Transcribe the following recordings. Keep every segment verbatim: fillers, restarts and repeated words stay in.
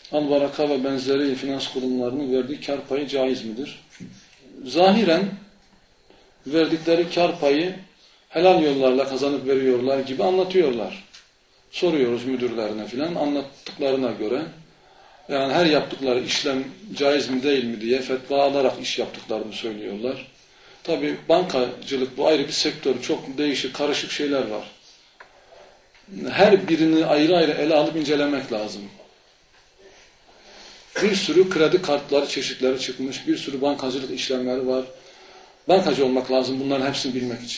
Albaraka ve benzeri finans kurumlarının verdiği kar payı caiz midir? Zahiren verdikleri kar payı helal yollarla kazanıp veriyorlar gibi anlatıyorlar. Soruyoruz müdürlerine filan, anlattıklarına göre yani her yaptıkları işlem caiz mi değil mi diye fetva alarak iş yaptıklarını söylüyorlar. Tabi bankacılık bu ayrı bir sektör, çok değişik, karışık şeyler var. Her birini ayrı ayrı ele alıp incelemek lazım. Bir sürü kredi kartları çeşitleri çıkmış, bir sürü bankacılık işlemleri var. Bankacı olmak lazım bunların hepsini bilmek için.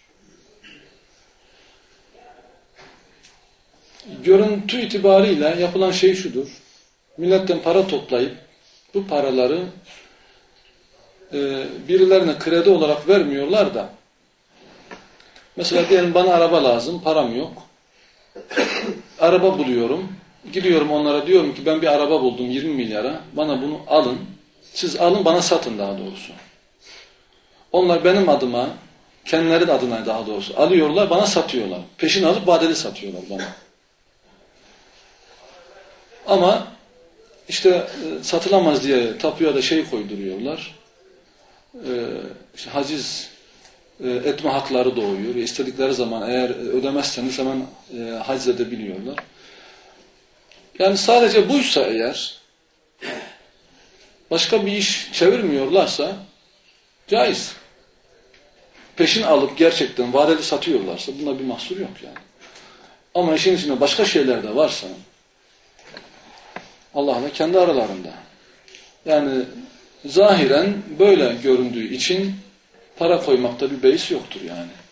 Görüntü itibariyle yapılan şey şudur. Milletten para toplayıp bu paraları e, birilerine kredi olarak vermiyorlar da mesela diyelim bana araba lazım, param yok. Araba buluyorum. Gidiyorum onlara diyorum ki ben bir araba buldum yirmi milyara. Bana bunu alın. Siz alın bana satın daha doğrusu. Onlar benim adıma, kendileri adına daha doğrusu alıyorlar bana satıyorlar. Peşin alıp vadeli satıyorlar bana. Ama işte satılamaz diye tapuya da şey koyduruyorlar. Ee, işte haciz e, etme hakları doğuyor. İstedikleri zaman eğer ödemezseniz hemen e, haciz edebiliyorlar. Yani sadece buysa eğer başka bir iş çevirmiyorlarsa caiz. Peşin alıp gerçekten vadeli satıyorlarsa bunda bir mahsur yok yani. Ama işin içinde başka şeyler de varsa Allah'la kendi aralarında. Yani zahiren böyle göründüğü için para koymakta bir beis yoktur yani.